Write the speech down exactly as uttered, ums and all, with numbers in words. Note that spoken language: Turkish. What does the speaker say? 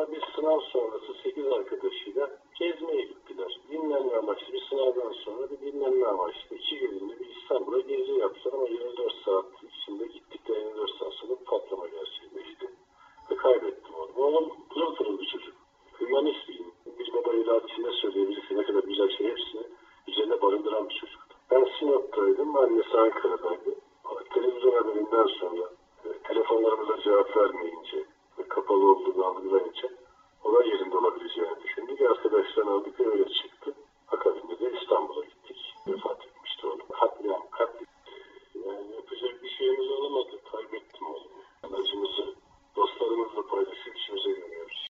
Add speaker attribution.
Speaker 1: sonra bir sınav sonrası sekiz arkadaşıyla gezmeye gittiler. Dinlenme amaçlı bir sınavdan sonra bir dinlenme amaçlı iki günlüğüne bir İstanbul'a gezi yaptılar ama yirmi dört saat içinde gittikleri yirmi dört saat sonra patlama gerçekleşti. Ve kaybettim onu. Oğlum pırıl pırıl bir çocuk. Hümanist bir bir baba evlatçığına söyleyebilirse ne kadar güzel şey hepsini üzerine barındıran bir çocuk. Ben Sinop'taydım, annesi Ankara'daydı. Televizyon haberinden sonra e, telefonlarımıza cevap vermeyince ve kapalı olduğunu algılayınca olay yerinde olabileceğini düşündük. Arkadaşlarını aldık ve öyle çıktık.